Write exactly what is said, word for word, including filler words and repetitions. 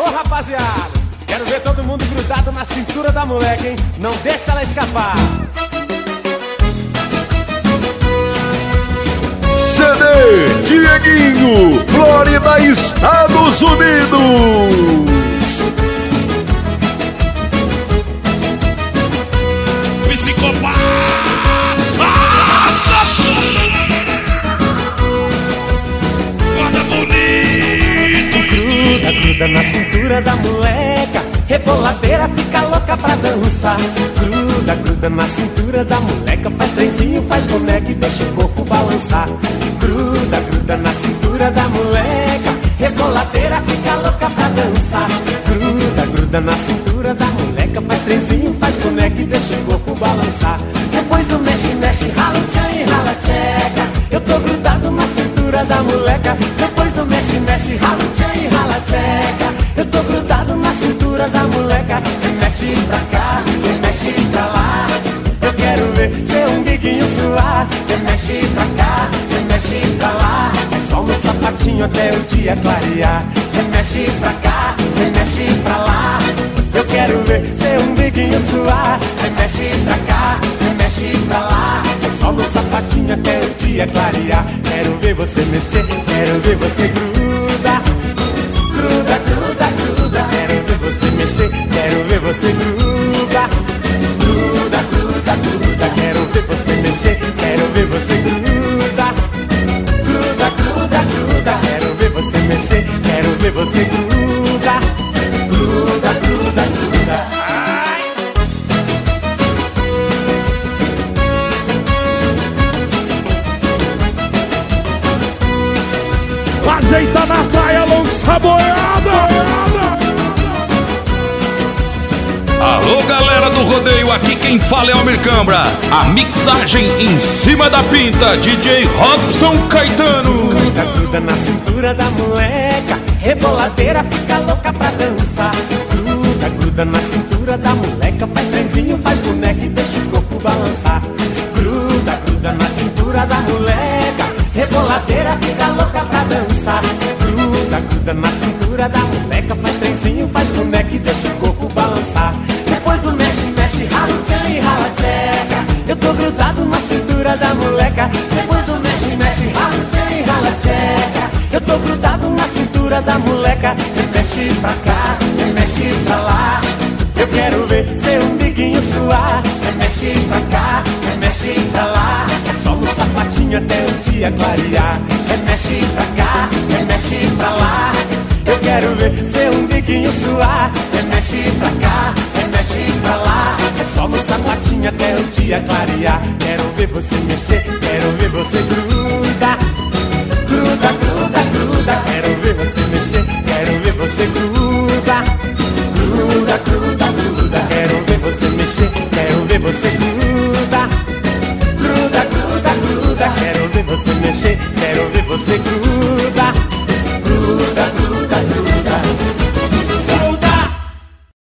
Ô rapaziada, quero ver todo mundo grudado na cintura da moleque, hein? Não deixa ela escapar. C D Dieguinho, Flórida, Estados Unidos. Psicopata! Guarda bonito! Gruda, gruda na cintura da moleca, reboladeira fica louca pra dançar. Gruda, gruda na cintura da moleca, faz trenzinho, faz boneca e deixa o corpo balançar. Gruda, gruda na cintura da moleca, reboladeira fica louca pra dançar. Gruda, gruda na cintura da moleca, faz trenzinho, faz boneca e deixa o corpo balançar. Depois do mexe, mexe, rala tchan e rala tcheca. Eu tô grudado na cintura da moleca. Depois do mexe, mexe, rala tchan e rala tcheca. Eu tô grudado na cintura da moleca. Mexe pra cá, mexe pra lá. Eu quero ver seu umbiguinho suar. Mexe pra cá, mexe pra lá. É só no sapatinho até o dia clarear. Mexe pra cá, mexe pra lá. Eu quero ver seu umbiguinho suar. Mexe pra cá, mexe pra lá. É só no sapatinho até o dia clarear. Quero ver você mexer, quero ver você gruda. Gruda, gruda, gruda. Quero ver você mexer, quero ver você gruda. Gruda, gruda, gruda. Quero ver você mexer, quero ver você gruda. Gruda, gruda, gruda. Quero ver você mexer, quero ver você gruda. Gruda, gruda, gruda. Ai. Ajeita na praia, lança a boiada. Alô, galera do rodeio, aqui quem fala é o Almir Cambra. A mixagem em cima da pinta, D J Robson Caetano. Gruda, gruda na cintura da moleca, reboladeira fica louca pra dançar. Gruda, gruda na cintura da moleca, faz trenzinho, faz boneca e deixa o corpo balançar. Gruda, gruda na cintura da moleca, reboladeira fica louca pra dançar. Gruda, gruda na cintura da moleca, faz trenzinho, faz boneca e deixa o corpo balançar. Depois do mexe, mexe, rala tchan e rala tcheca. Eu tô grudado na cintura da moleca. Depois do mexe, mexe, rala tchan e rala tcheca. Eu tô grudado na cintura da moleca. Mexe pra cá, mexe pra lá. Eu quero ver seu umbiguinho suar. Mexe pra cá, mexe pra lá. É só no sapatinho até o dia clarear. Mexe pra cá, mexe pra lá. Eu quero ver seu umbiguinho suar. Mexe pra cá, mexe pra lá. É só no sapatinho até o dia clarear. Quero ver você mexer, quero ver você gruda. Gruda, gruda, gruda. Quero ver você mexer, quero ver você gruda. Gruda, gruda, gruda. Quero ver você mexer, quero ver você gruda. Gruda, gruda, gruda. Quero ver você mexer, quero ver você gruda.